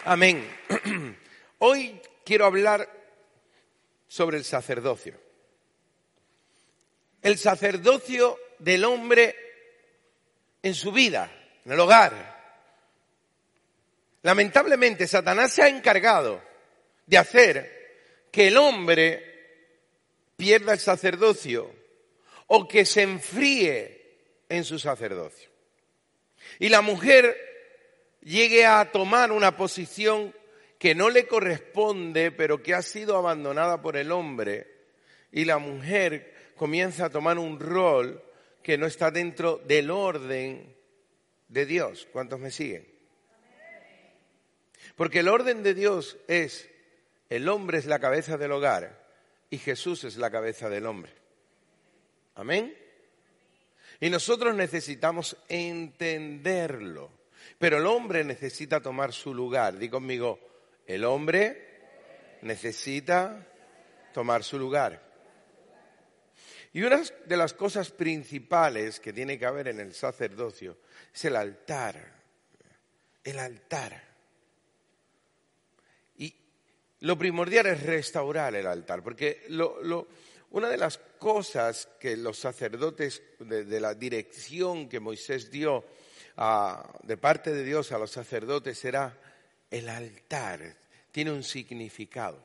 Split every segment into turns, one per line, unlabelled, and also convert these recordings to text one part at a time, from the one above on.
Amén. Hoy quiero hablar sobre el sacerdocio. El sacerdocio del hombre en su vida, en el hogar. Lamentablemente, Satanás se ha encargado de hacer que el hombre pierda el sacerdocio o que se enfríe en su sacerdocio. Y la mujer llegue a tomar una posición que no le corresponde, pero que ha sido abandonada por el hombre, y la mujer comienza a tomar un rol que no está dentro del orden de Dios. ¿Cuántos me siguen? Porque el orden de Dios es, el hombre es la cabeza del hogar y Jesús es la cabeza del hombre. Amén. Y nosotros necesitamos entenderlo. Pero el hombre necesita tomar su lugar. Di conmigo, el hombre necesita tomar su lugar. Y una de las cosas principales que tiene que haber en el sacerdocio es el altar. El altar. Y lo primordial es restaurar el altar. Porque una de las cosas que los sacerdotes de la dirección que Moisés dio de parte de Dios a los sacerdotes era el altar. Tiene un significado.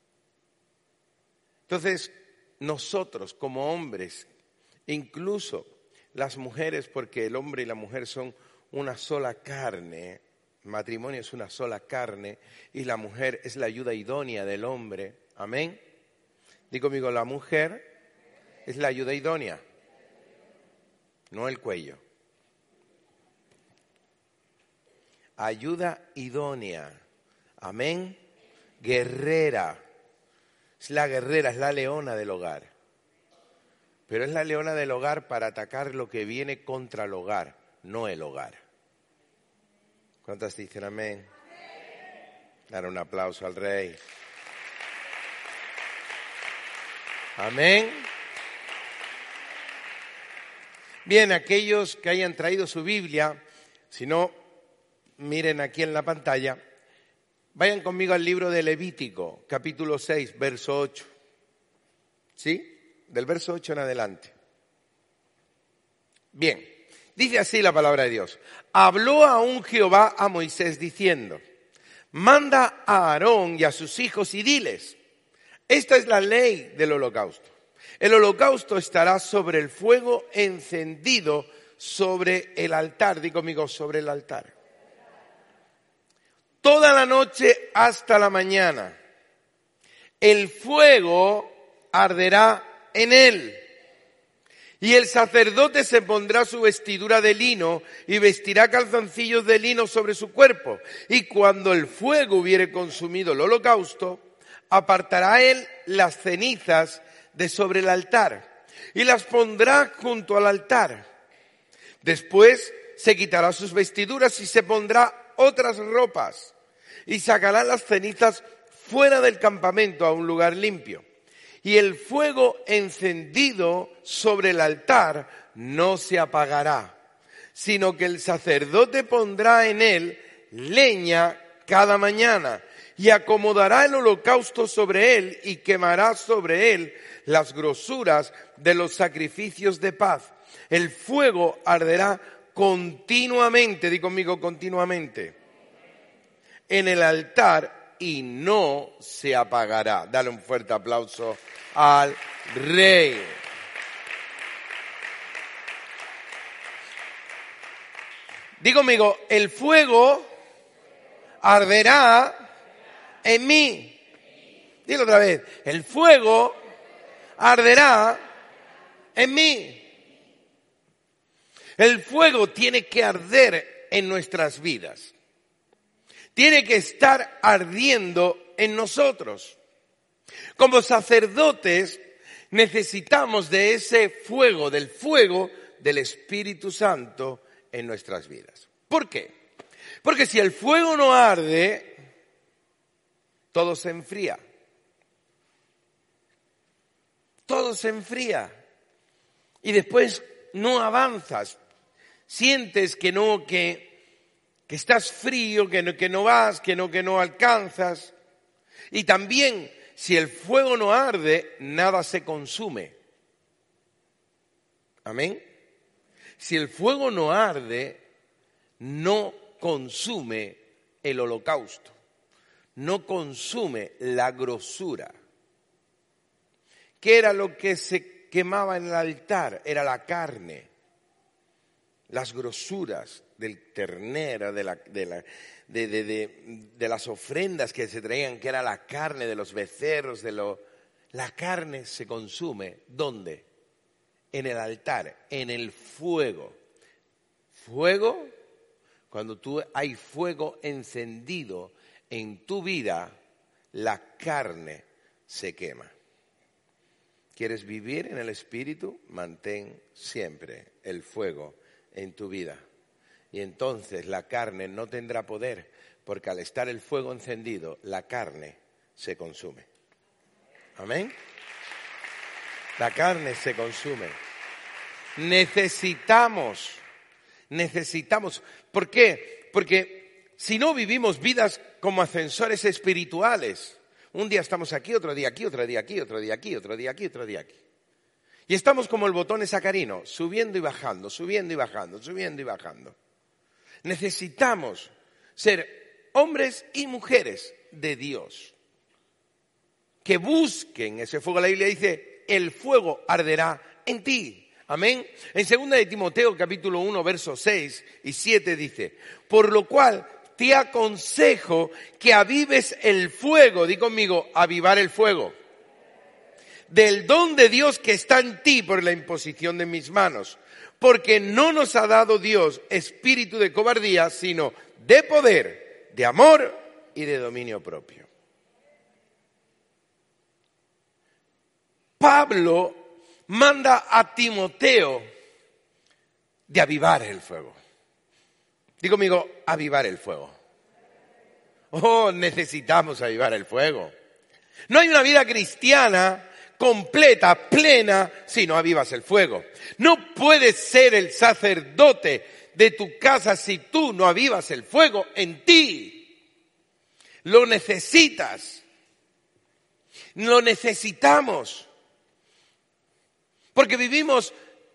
Entonces, nosotros como hombres, incluso las mujeres, porque el hombre y la mujer son una sola carne, el matrimonio es una sola carne y la mujer es la ayuda idónea del hombre. Amén. Digo conmigo, la mujer es la ayuda idónea, no el cuello. Ayuda idónea. Amén. Guerrera. Es la guerrera, es la leona del hogar. Pero es la leona del hogar para atacar lo que viene contra el hogar, no el hogar. ¿Cuántas dicen amén? Dar un aplauso al Rey. Amén. Bien, aquellos que hayan traído su Biblia, si no, miren aquí en la pantalla, vayan conmigo al libro de Levítico, capítulo 6, verso 8. ¿Sí? Del verso 8 en adelante. Bien, dice así la palabra de Dios. Habló aún Jehová a Moisés diciendo, manda a Aarón y a sus hijos y diles, esta es la ley del holocausto. El holocausto estará sobre el fuego encendido sobre el altar. Di conmigo, sobre el altar. Toda la noche hasta la mañana. El fuego arderá en él. Y el sacerdote se pondrá su vestidura de lino y vestirá calzoncillos de lino sobre su cuerpo. Y cuando el fuego hubiere consumido el holocausto, apartará él las cenizas de sobre el altar y las pondrá junto al altar. Después se quitará sus vestiduras y se pondrá otras ropas y sacará las cenizas fuera del campamento a un lugar limpio. Y el fuego encendido sobre el altar no se apagará, sino que el sacerdote pondrá en él leña cada mañana y acomodará el holocausto sobre él y quemará sobre él las grosuras de los sacrificios de paz. El fuego arderá continuamente, di conmigo continuamente, en el altar y no se apagará. Dale un fuerte aplauso al Rey. Di conmigo, el fuego arderá en mí. Dilo otra vez, el fuego arderá en mí. El fuego tiene que arder en nuestras vidas. Tiene que estar ardiendo en nosotros. Como sacerdotes necesitamos de ese fuego, del fuego del Espíritu Santo en nuestras vidas. ¿Por qué? Porque si el fuego no arde, todo se enfría. Todo se enfría. Y después no avanzas. Sientes que que estás frío, que no vas, que no alcanzas. Y también, si el fuego no arde, nada se consume. Amén. Si el fuego no arde, no consume el holocausto, no consume la grosura. ¿Qué era lo que se quemaba en el altar? Era la carne, las grosuras del ternero, de las ofrendas que se traían, que era la carne de los becerros, la carne se consume. ¿Dónde? En el altar, en el fuego. Fuego, cuando hay fuego encendido en tu vida, la carne se quema. ¿Quieres vivir en el Espíritu? Mantén siempre el fuego en tu vida. Y entonces la carne no tendrá poder, porque al estar el fuego encendido, la carne se consume. ¿Amén? La carne se consume. Necesitamos. ¿Por qué? Porque si no vivimos vidas como ascensores espirituales, un día estamos aquí, otro día aquí, otro día aquí, otro día aquí, otro día aquí, otro día aquí. Y estamos como el botón sacarino, subiendo y bajando, subiendo y bajando, subiendo y bajando. Necesitamos ser hombres y mujeres de Dios que busquen ese fuego. La Biblia dice, el fuego arderá en ti. Amén. En 2 de Timoteo capítulo 1 versos 6 y 7 dice, por lo cual te aconsejo que avives el fuego, di conmigo, avivar el fuego, del don de Dios que está en ti por la imposición de mis manos. Porque no nos ha dado Dios espíritu de cobardía, sino de poder, de amor y de dominio propio. Pablo manda a Timoteo de avivar el fuego. Digo conmigo, avivar el fuego. Oh, necesitamos avivar el fuego. No hay una vida cristiana completa, plena, si no avivas el fuego. No puedes ser el sacerdote de tu casa si tú no avivas el fuego en ti. Lo necesitas. Lo necesitamos. Porque vivimos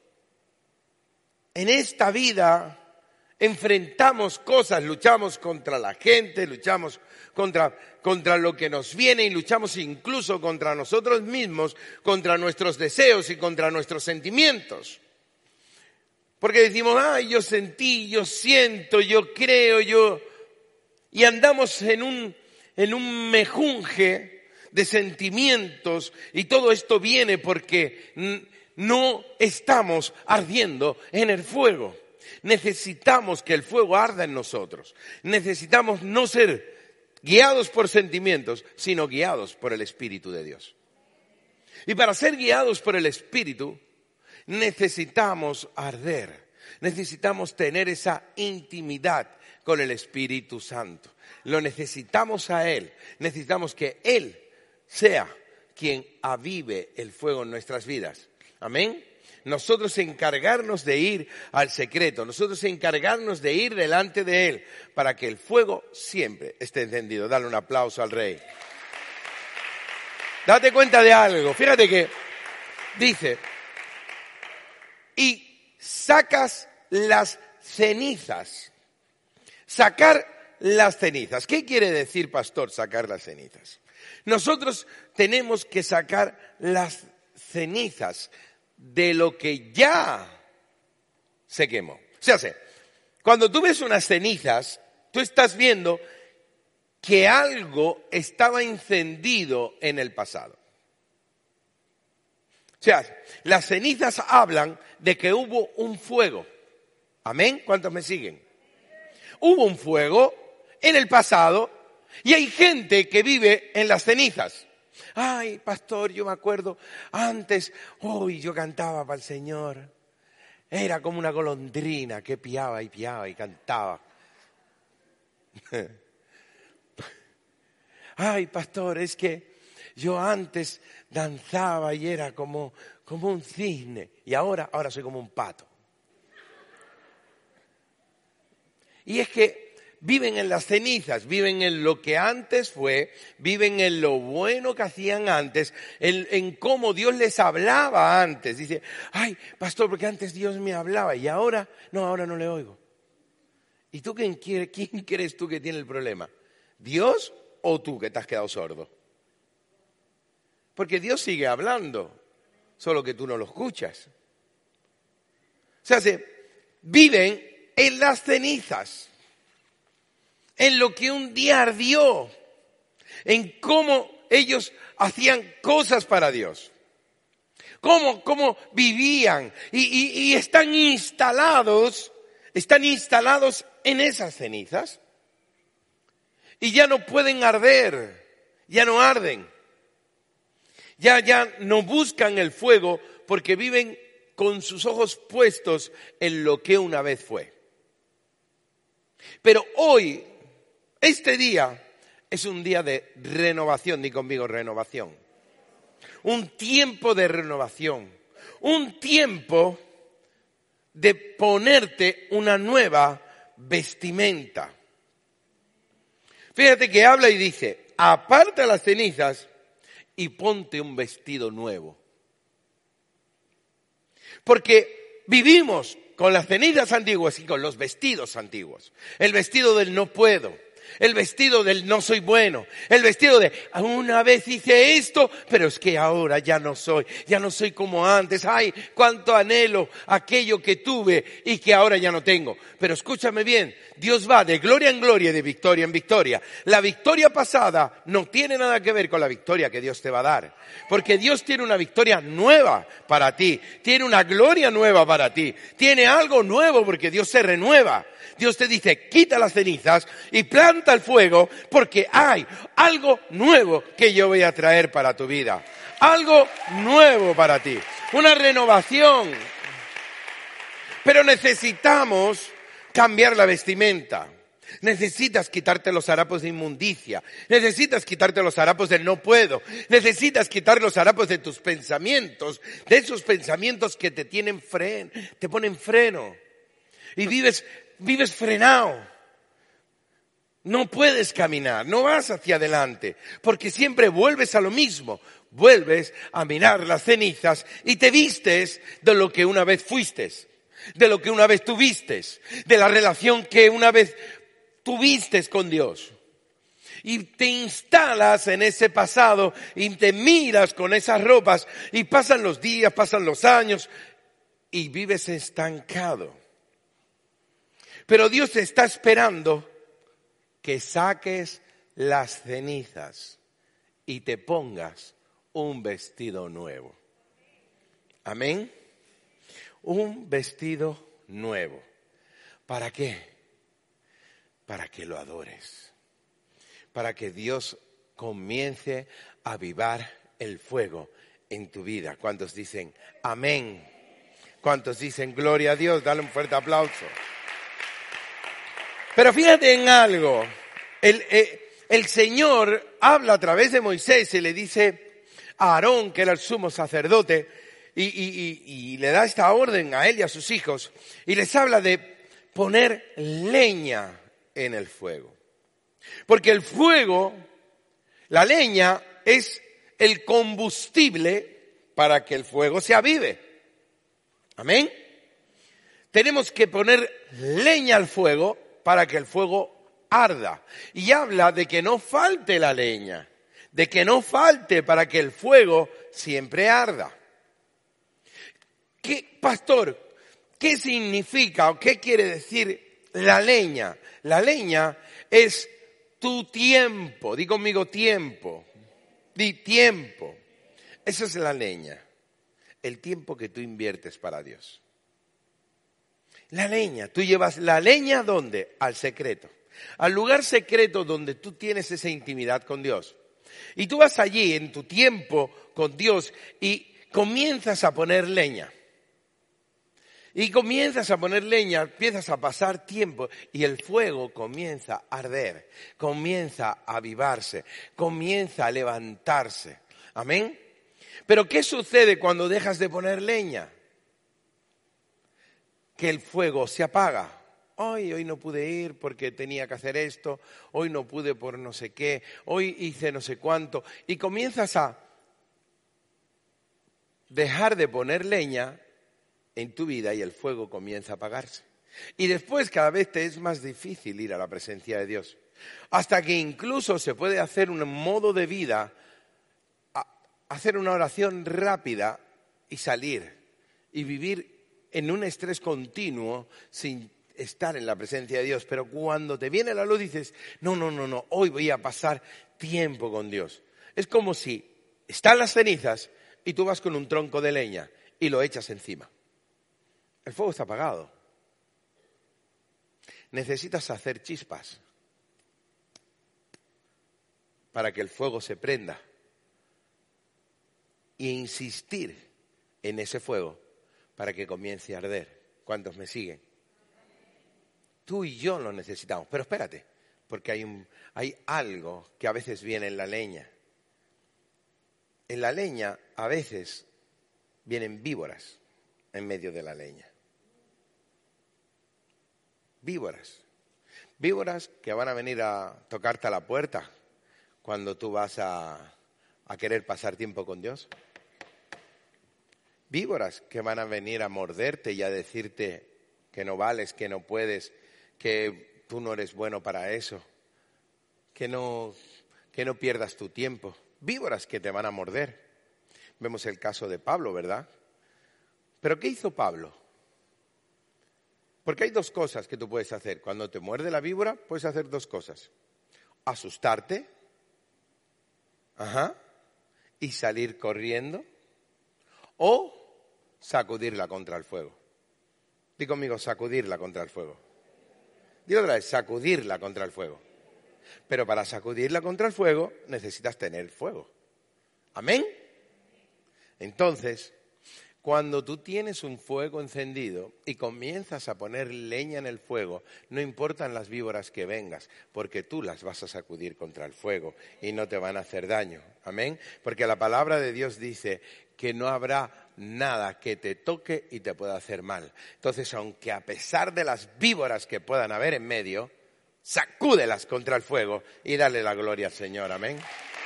en esta vida, enfrentamos cosas, luchamos contra la gente, luchamos contra lo que nos viene y luchamos incluso contra nosotros mismos, contra nuestros deseos y contra nuestros sentimientos. Porque decimos, ay, yo sentí, yo siento, yo creo, y andamos en un mejunje de sentimientos y todo esto viene porque no estamos ardiendo en el fuego. Necesitamos que el fuego arda en nosotros. Necesitamos no ser guiados por sentimientos, sino guiados por el Espíritu de Dios. Y para ser guiados por el Espíritu, necesitamos arder. Necesitamos tener esa intimidad con el Espíritu Santo. Lo necesitamos a Él. Necesitamos que Él sea quien avive el fuego en nuestras vidas. Amén. Nosotros encargarnos de ir al secreto, nosotros encargarnos de ir delante de Él para que el fuego siempre esté encendido. Dale un aplauso al Rey. Date cuenta de algo. Fíjate que dice, y sacas las cenizas. Sacar las cenizas. ¿Qué quiere decir, pastor, sacar las cenizas? Nosotros tenemos que sacar las cenizas de lo que ya se quemó. O sea, cuando tú ves unas cenizas, tú estás viendo que algo estaba encendido en el pasado. O sea, las cenizas hablan de que hubo un fuego. ¿Amén? ¿Cuántos me siguen? Hubo un fuego en el pasado y hay gente que vive en las cenizas. Ay, pastor, yo me acuerdo antes, yo cantaba para el Señor. Era como una golondrina que piaba y cantaba. Ay, pastor, es que yo antes danzaba y era como un cisne y ahora soy como un pato. Y es que viven en las cenizas, viven en lo que antes fue, viven en lo bueno que hacían antes, en cómo Dios les hablaba antes. Dice, ay, pastor, porque antes Dios me hablaba y ahora no le oigo. ¿Y tú quién crees tú que tiene el problema? ¿Dios o tú que te has quedado sordo? Porque Dios sigue hablando, solo que tú no lo escuchas. O sea, viven en las cenizas, en lo que un día ardió, en cómo ellos hacían cosas para Dios, cómo vivían y están instalados en esas cenizas y ya no pueden arder, ya no arden, ya no buscan el fuego porque viven con sus ojos puestos en lo que una vez fue. Pero hoy, este día, es un día de renovación, di conmigo renovación. Un tiempo de renovación, un tiempo de ponerte una nueva vestimenta. Fíjate que habla y dice, aparta las cenizas y ponte un vestido nuevo. Porque vivimos con las cenizas antiguas y con los vestidos antiguos. El vestido del no puedo, el vestido del no soy bueno, el vestido de una vez hice esto, pero es que ahora ya no soy como antes. Ay, cuánto anhelo aquello que tuve y que ahora ya no tengo. Pero escúchame bien, Dios va de gloria en gloria y de victoria en victoria. La victoria pasada no tiene nada que ver con la victoria que Dios te va a dar. Porque Dios tiene una victoria nueva para ti, tiene una gloria nueva para ti, tiene algo nuevo porque Dios se renueva. Dios te dice, quita las cenizas y planta el fuego porque hay algo nuevo que yo voy a traer para tu vida. Algo nuevo para ti. Una renovación. Pero necesitamos cambiar la vestimenta. Necesitas quitarte los harapos de inmundicia. Necesitas quitarte los harapos del no puedo. Necesitas quitar los harapos de tus pensamientos. De esos pensamientos que te ponen freno. Y vives frenado. No puedes caminar, no vas hacia adelante, porque siempre vuelves a lo mismo. Vuelves a mirar las cenizas y te vistes de lo que una vez fuiste, de lo que una vez tuviste, de la relación que una vez tuviste con Dios. Y te instalas en ese pasado y te miras con esas ropas y pasan los días, pasan los años y vives estancado. Pero Dios te está esperando que saques las cenizas y te pongas un vestido nuevo. Amén. Un vestido nuevo. ¿Para qué? Para que lo adores. Para que Dios comience a avivar el fuego en tu vida. ¿Cuántos dicen amén? ¿Cuántos dicen gloria a Dios? Dale un fuerte aplauso. Pero fíjate en algo, el Señor habla a través de Moisés y le dice a Aarón, que era el sumo sacerdote, y le da esta orden a él y a sus hijos, y les habla de poner leña en el fuego. Porque el fuego, la leña, es el combustible para que el fuego se avive. Amén. Tenemos que poner leña al fuego para que el fuego arda. Y habla de que no falte la leña, de que no falte para que el fuego siempre arda. Pastor, ¿qué significa o qué quiere decir la leña? La leña es tu tiempo. Di conmigo tiempo. Di tiempo. Esa es la leña. El tiempo que tú inviertes para Dios. La leña, tú llevas la leña ¿dónde? Al secreto, al lugar secreto donde tú tienes esa intimidad con Dios. Y tú vas allí en tu tiempo con Dios y comienzas a poner leña. Y comienzas a poner leña, empiezas a pasar tiempo y el fuego comienza a arder, comienza a avivarse, comienza a levantarse. Amén. Pero ¿qué sucede cuando dejas de poner leña? Que el fuego se apaga. Hoy no pude ir porque tenía que hacer esto, hoy no pude por no sé qué, hoy hice no sé cuánto. Y comienzas a dejar de poner leña en tu vida y el fuego comienza a apagarse. Y después cada vez te es más difícil ir a la presencia de Dios. Hasta que incluso se puede hacer un modo de vida, hacer una oración rápida y salir y vivir en un estrés continuo sin estar en la presencia de Dios. Pero cuando te viene la luz dices, no, hoy voy a pasar tiempo con Dios. Es como si están las cenizas y tú vas con un tronco de leña y lo echas encima. El fuego está apagado. Necesitas hacer chispas para que el fuego se prenda e insistir en ese fuego para que comience a arder. ¿Cuántos me siguen? Tú y yo lo necesitamos. Pero espérate, porque hay algo que a veces viene en la leña. En la leña a veces vienen víboras en medio de la leña. Víboras. Víboras que van a venir a tocarte a la puerta cuando tú vas a querer pasar tiempo con Dios. Víboras que van a venir a morderte y a decirte que no vales, que no puedes, que tú no eres bueno para eso, que no pierdas tu tiempo. Víboras que te van a morder. Vemos el caso de Pablo, ¿verdad? ¿Pero qué hizo Pablo? Porque hay dos cosas que tú puedes hacer. Cuando te muerde la víbora, puedes hacer dos cosas. Asustarte, y salir corriendo, o sacudirla contra el fuego. Di conmigo, sacudirla contra el fuego. Di otra vez, sacudirla contra el fuego. Pero para sacudirla contra el fuego necesitas tener fuego. ¿Amén? Entonces, cuando tú tienes un fuego encendido y comienzas a poner leña en el fuego, no importan las víboras que vengas, porque tú las vas a sacudir contra el fuego y no te van a hacer daño. ¿Amén? Porque la palabra de Dios dice que no habrá nada que te toque y te pueda hacer mal. Entonces, aunque a pesar de las víboras que puedan haber en medio, sacúdelas contra el fuego y dale la gloria al Señor. Amén.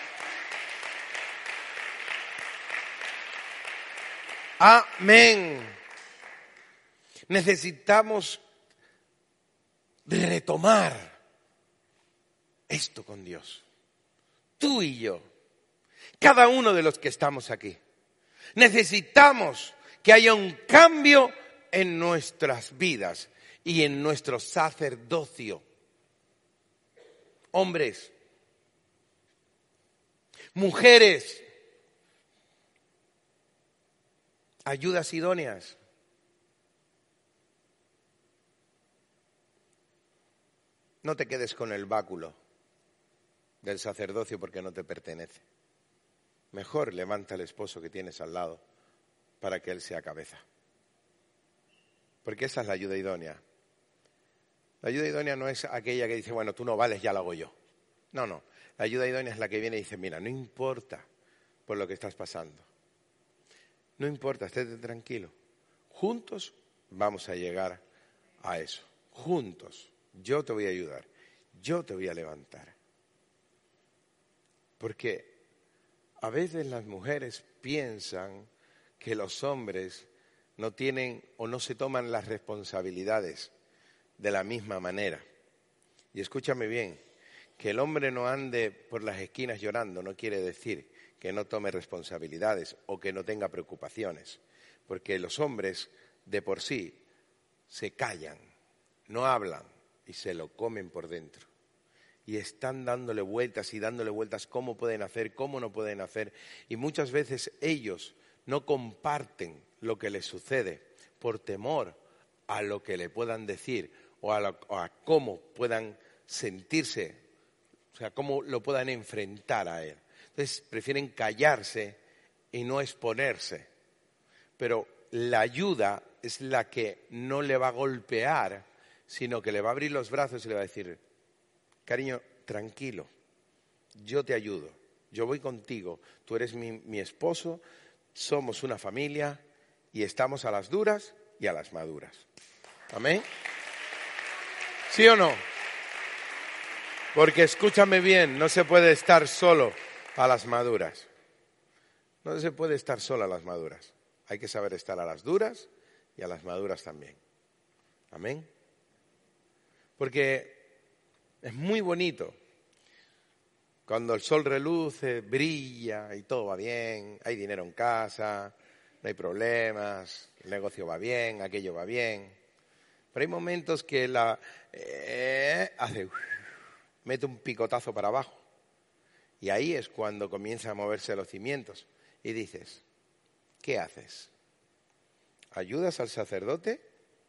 Amén. Necesitamos retomar esto con Dios. Tú y yo, cada uno de los que estamos aquí, necesitamos que haya un cambio en nuestras vidas y en nuestro sacerdocio. Hombres, mujeres, ayudas idóneas. No te quedes con el báculo del sacerdocio porque no te pertenece. Mejor levanta al esposo que tienes al lado para que él sea cabeza. Porque esa es la ayuda idónea. La ayuda idónea no es aquella que dice, bueno, tú no vales, ya lo hago yo. No. La ayuda idónea es la que viene y dice, mira, no importa por lo que estás pasando. No importa, estate tranquilo. Juntos vamos a llegar a eso. Juntos. Yo te voy a ayudar. Yo te voy a levantar. Porque a veces las mujeres piensan que los hombres no tienen o no se toman las responsabilidades de la misma manera. Y escúchame bien, que el hombre no ande por las esquinas llorando no quiere decir que no tome responsabilidades o que no tenga preocupaciones, porque los hombres de por sí se callan, no hablan y se lo comen por dentro. Y están dándole vueltas cómo pueden hacer, cómo no pueden hacer. Y muchas veces ellos no comparten lo que les sucede por temor a lo que le puedan decir o a cómo puedan sentirse, o sea, cómo lo puedan enfrentar a él. Entonces prefieren callarse y no exponerse. Pero la ayuda es la que no le va a golpear, sino que le va a abrir los brazos y le va a decir, cariño, tranquilo, yo te ayudo, yo voy contigo, tú eres mi esposo, somos una familia y estamos a las duras y a las maduras. Amén. ¿Sí o no? Porque escúchame bien, no se puede estar solo a las maduras. No se puede estar solo a las maduras. Hay que saber estar a las duras y a las maduras también. Amén. Porque es muy bonito cuando el sol reluce, brilla y todo va bien, hay dinero en casa, no hay problemas, el negocio va bien, aquello va bien. Pero hay momentos que mete un picotazo para abajo. Y ahí es cuando comienzan a moverse los cimientos. Y dices, ¿qué haces? ¿Ayudas al sacerdote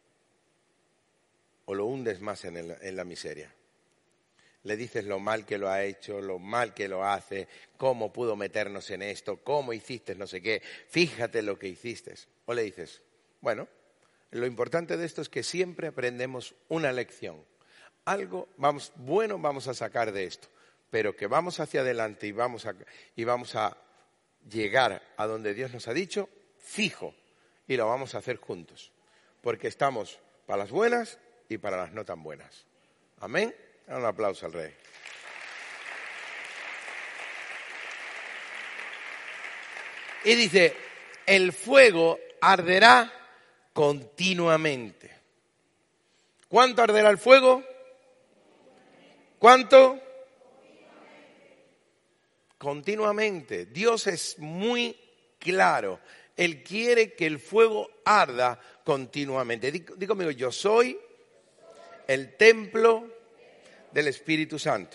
o lo hundes más en la miseria? Le dices lo mal que lo ha hecho, lo mal que lo hace, cómo pudo meternos en esto, cómo hiciste no sé qué, fíjate lo que hiciste. O le dices, bueno, lo importante de esto es que siempre aprendemos una lección. Algo bueno vamos a sacar de esto, pero que vamos hacia adelante y vamos a llegar a donde Dios nos ha dicho, fijo, y lo vamos a hacer juntos, porque estamos para las buenas y para las no tan buenas. Amén. Un aplauso al Rey. Y dice, el fuego arderá continuamente. ¿Cuánto arderá el fuego? ¿Cuánto? Continuamente. Dios es muy claro. Él quiere que el fuego arda continuamente. Di conmigo, yo soy el templo del Espíritu Santo.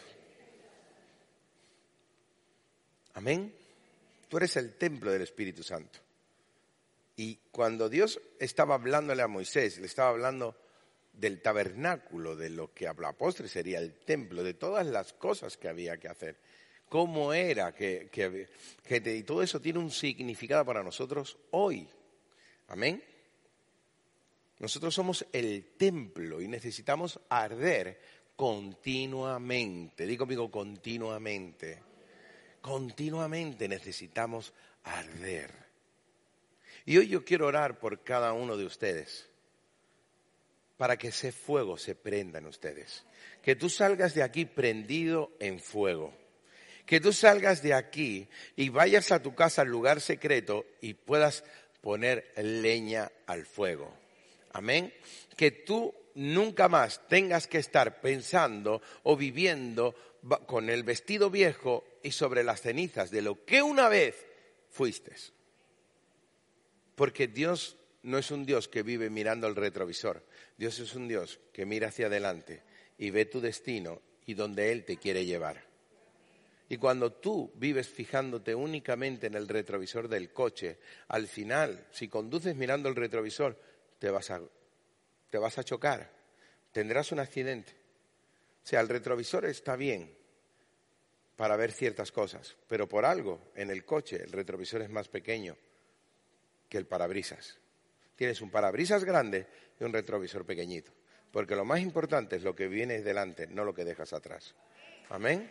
Amén. Tú eres el templo del Espíritu Santo. Y cuando Dios estaba hablándole a Moisés, le estaba hablando del tabernáculo, de lo que a la postre sería el templo, de todas las cosas que había que hacer. Cómo era y todo eso tiene un significado para nosotros hoy. Amén. Nosotros somos el templo y necesitamos arder continuamente. Digo conmigo, continuamente. Continuamente necesitamos arder. Y hoy yo quiero orar por cada uno de ustedes, para que ese fuego se prenda en ustedes. Que tú salgas de aquí prendido en fuego. Que tú salgas de aquí y vayas a tu casa, al lugar secreto, y puedas poner leña al fuego. Amén. Que tú nunca más tengas que estar pensando o viviendo con el vestido viejo y sobre las cenizas de lo que una vez fuiste. Porque Dios no es un Dios que vive mirando al retrovisor. Dios es un Dios que mira hacia adelante y ve tu destino y donde Él te quiere llevar. Y cuando tú vives fijándote únicamente en el retrovisor del coche, al final, si conduces mirando el retrovisor, te vas a chocar, tendrás un accidente. O sea, el retrovisor está bien para ver ciertas cosas, pero por algo en el coche el retrovisor es más pequeño que el parabrisas. Tienes un parabrisas grande y un retrovisor pequeñito, porque lo más importante es lo que viene delante, no lo que dejas atrás. Amén.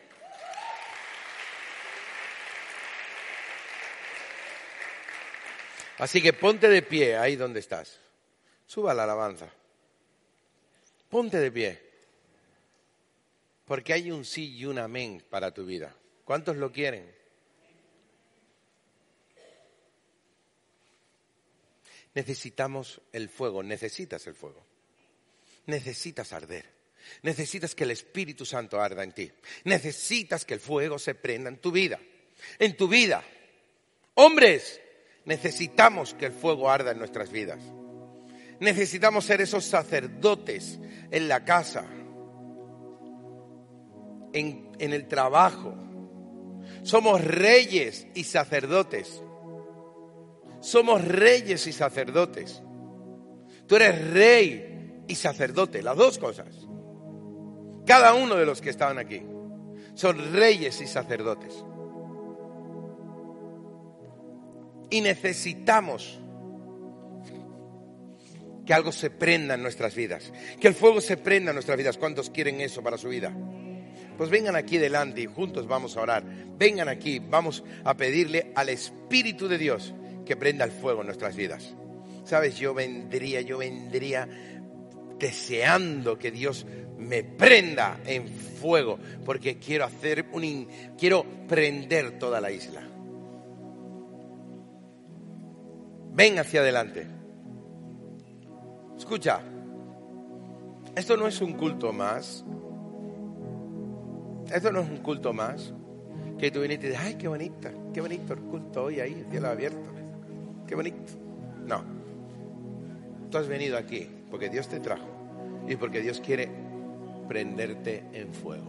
Así que ponte de pie ahí donde estás. Suba la alabanza. Ponte de pie. Porque hay un sí y un amén para tu vida. ¿Cuántos lo quieren? Necesitamos el fuego. Necesitas el fuego. Necesitas arder. Necesitas que el Espíritu Santo arda en ti. Necesitas que el fuego se prenda en tu vida. En tu vida. Hombres, necesitamos que el fuego arda en nuestras vidas. Necesitamos ser esos sacerdotes en la casa, en el trabajo. Somos reyes y sacerdotes. Somos reyes y sacerdotes. Tú eres rey y sacerdote, las dos cosas. Cada uno de los que estaban aquí son reyes y sacerdotes. Y necesitamos que algo se prenda en nuestras vidas, que el fuego se prenda en nuestras vidas. ¿Cuántos quieren eso para su vida? Pues vengan aquí delante y juntos vamos a orar. Vengan aquí, vamos a pedirle al Espíritu de Dios que prenda el fuego en nuestras vidas. Sabes, yo vendría deseando que Dios me prenda en fuego, porque quiero quiero prender toda la isla. Ven hacia adelante. Escucha, esto no es un culto más. Esto no es un culto más que tú vienes y dices, ay, qué bonito el culto hoy ahí, el cielo abierto, qué bonito. No, tú has venido aquí porque Dios te trajo y porque Dios quiere prenderte en fuego.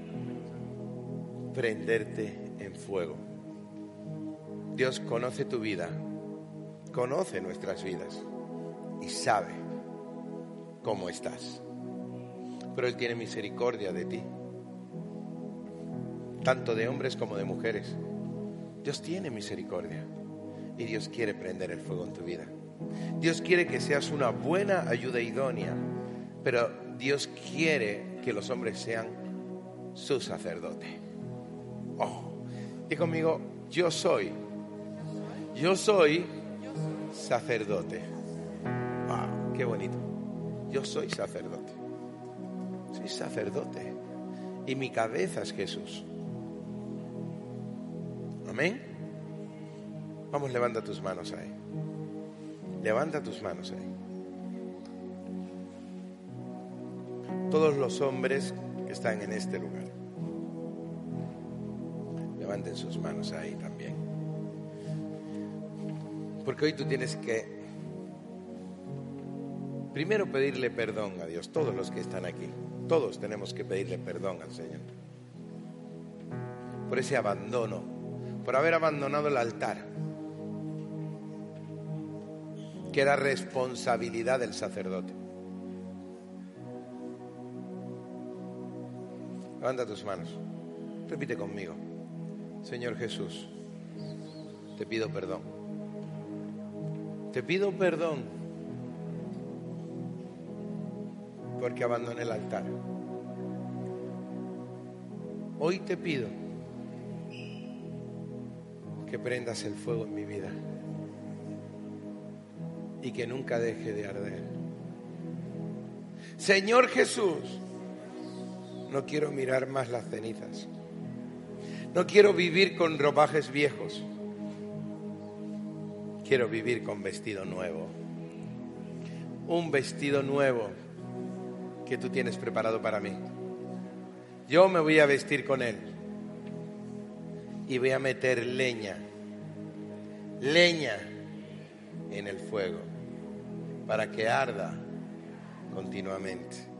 Prenderte en fuego. Dios conoce tu vida, conoce nuestras vidas y sabe cómo estás. Pero Él tiene misericordia de ti, tanto de hombres como de mujeres. Dios tiene misericordia y Dios quiere prender el fuego en tu vida. Dios quiere que seas una buena ayuda idónea, pero Dios quiere que los hombres sean su sacerdote. Oh, y conmigo, yo soy sacerdote. Wow, qué bonito. Yo soy sacerdote. Soy sacerdote. Y mi cabeza es Jesús. Amén. Vamos, levanta tus manos ahí. Levanta tus manos ahí. Todos los hombres que están en este lugar, levanten sus manos ahí también. Porque hoy tú tienes que primero pedirle perdón a Dios. Todos los que están aquí, todos tenemos que pedirle perdón al Señor por ese abandono, por haber abandonado el altar, que era responsabilidad del sacerdote. Levanta tus manos, repite conmigo. Señor Jesús, te pido perdón. Te pido perdón porque abandoné el altar. Hoy te pido que prendas el fuego en mi vida y que nunca deje de arder. Señor Jesús, no quiero mirar más las cenizas. No quiero vivir con ropajes viejos. Quiero vivir con vestido nuevo. Un vestido nuevo que tú tienes preparado para mí. Yo me voy a vestir con él y voy a meter leña en el fuego para que arda continuamente.